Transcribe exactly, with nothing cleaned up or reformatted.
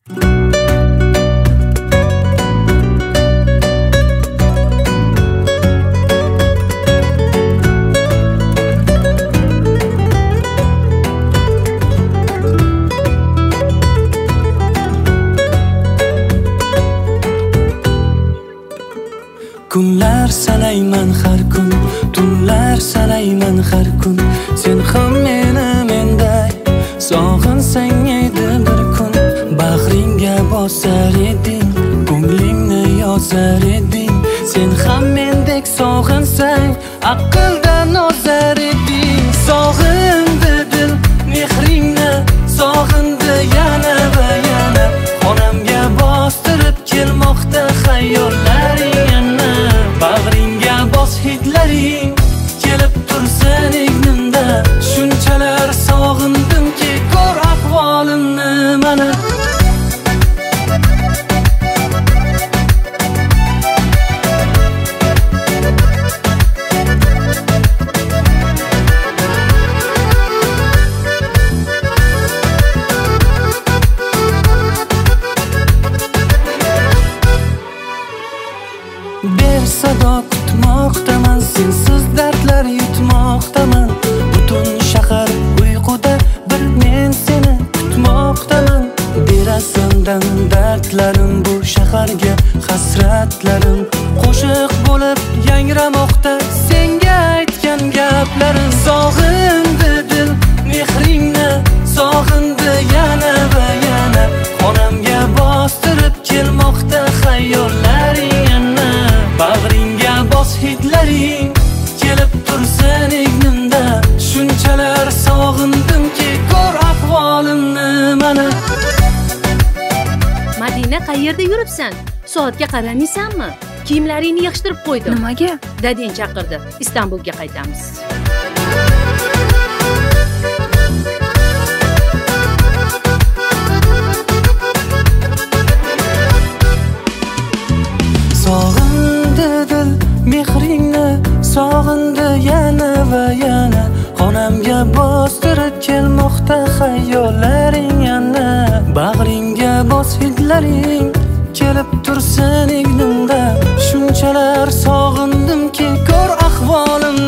Kunlar sanayman har kun, tunlar sanayman har kun. Sen ham meni menday sog'insang edi bir kun. Bag'ringga bosar eding, ko'nglingni yozar eding. Sen ham mendek sog'insang aqldan ozar eding. Sog'indi dil mehringni, sog'indi yana va yana. Xonamga bostirib kelmoqda xayollaring yana. Bag'ringga bos hidlaring kelib tursin egnimda. Shunchalar sog'indimki ko'r ahvolimni mana. Ber sado kutmoqdaman, sensiz dardlar yutmoqdaman. Butun shahar uyquda, bir men seni kutmoqdaman. Berasandan dardlarim bu shaharga hasratlarim. Qo'shiq bo'lib yangramoqda senga aytgan gaplarim. Sog'indi dil mehringni, sog'indi yana va yana. Xonamga bostirib kelmoqda xayollaring yana. Bag'ringga bos hidlaring kelib tursin egnimda. Shunchalar sog'indimki ko'r ahvolimni mana. Madina, qayerda yuribsan? Soatga qaramaysanmi? Kiyimlaringni yig'ishtirib qo'ydim. Nimaga? Dadang chaqirdi. Istanbulga qaytamiz. Sog'indi dil mehringni, sog'indi yana va yana. Xonamga bostirib kelmoqda xayollaring yana. Bag'ringga bos hidlaring kelib tursin egnimda. Shunchalar sog'indimki ko'r ahvolim